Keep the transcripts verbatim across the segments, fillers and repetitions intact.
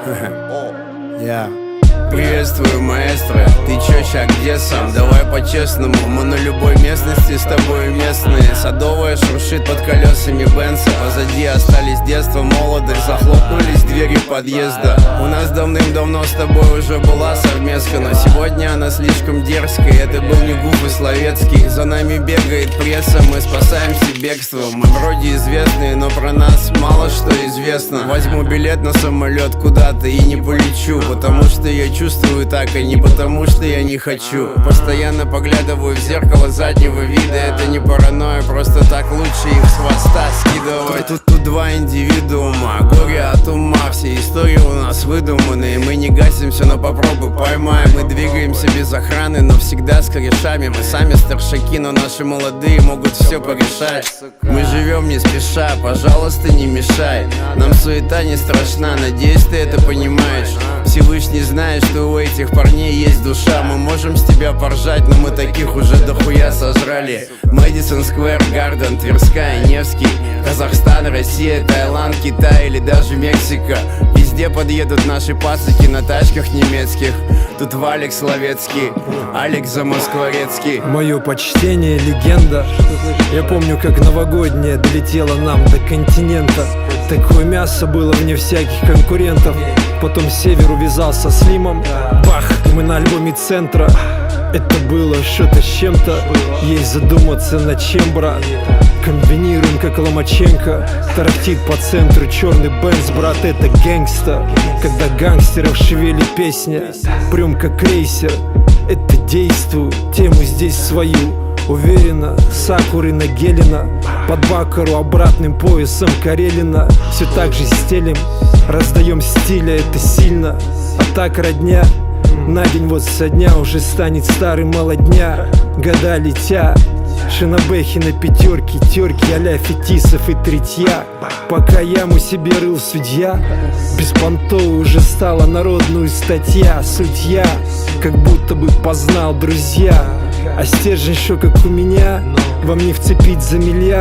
Я приветствую, маэстро. Ты чё, ща где сам? Давай по-честному, мы на любой местности с тобой местные. Садовая шуршит под колесами Бенца. Позади остались детство, молодость. Захлопнулись двери подъезда. У нас давным-давно с тобой уже была совместка, но сегодня она слишком дерзкая. Это был не Гуф и Словецкий. За нами бегает пресса, мы спасаемся бегством. Мы вроде известные, но про нас мало что известно. Возьму билет на самолет куда-то и не полечу, потому что я чувствую так, а не потому что я не хочу. Постоянно поглядываю в зеркало заднего вида. Это не паранойя, просто так лучше их с хвоста скидывать. Тут, тут два индивидуума, горе от ума. Все истории у нас выдуманные. Мы не гасимся, но попробуй поймаем. Мы двигаемся без охраны, но всегда с корешами. Мы сами старшаки, но наши молодые могут все порешать. Мы живем не спеша, пожалуйста, не мешай. Нам суета не страшна, надеюсь, ты это понимаешь. Всевышний знает, что у этих парней есть душа. Мы можем с тебя поржать, но мы таких уже дохуя сожрали. Мэдисон Сквер Гарден, Тверская, Невский, Казахстан, Россия, Таиланд, Китай или даже Мексика. Везде подъедут наши пацаки на тачках немецких. Тут Валик Словецкий, Алекс Замоскворецкий. Мое почтение, легенда. Я помню, как новогодняя долетела нам до континента. Такое мясо было вне всяких конкурентов. Потом север увязался с Лимом. Бах, и мы на альбоме Центра. Это было что-то с чем-то. Есть задуматься над чем, брат. Комбинируем как Ломаченко. Тарахтит по центру черный Бенц, брат, это гэнгста. Когда гангстеров шевелит песня, прям как крейсер. Это действую, тему здесь свою. Уверенно, Сакуры на Гелена. Под Бакару обратным поясом Карелина. Все так же стелим, раздаем стиля, это сильно. А так родня, на день вот со дня уже станет старый молодня. Года летят, шинобэхи на пятерке, терки а-ля Фетисов и Третья. Пока яму себе рыл судья, беспонтовой уже стала народную статья. Судья, как будто бы познал друзья. А стержень шо как у меня, вам не вцепить за миллиард.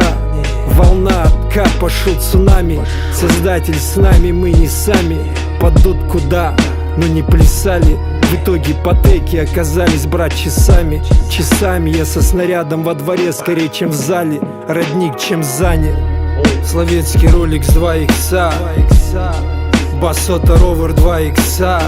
Волна, как пошел цунами. Создатель с нами, мы не сами. Падут куда, но не плясали. В итоге потеки оказались, брат, часами. Часами я со снарядом во дворе скорее, чем в зале. Родник, чем занят. Словецкий Rolex два икса, Басота Ровер два икса,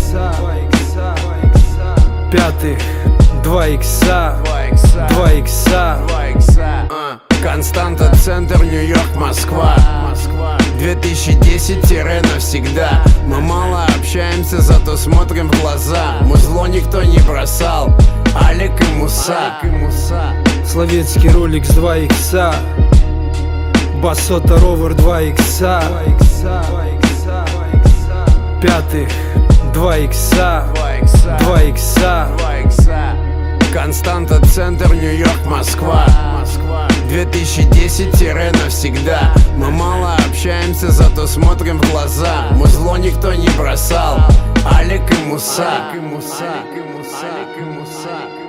Пятых два икса, два икса. Константа, центр, Нью-Йорк, Москва. две тысячи десять навсегда. Мы мало общаемся, зато смотрим в глаза. Мы зло никто не бросал, Алик и Муса. Словецкий Rolex два икса, Басота Ровер два икса, Пятых два икса, два икса. Константа, центр, Нью-Йорк, Москва. две тысячи десять навсегда. Мы мало общаемся, зато смотрим в глаза. Мы зло никто не бросал, Алик и Муса.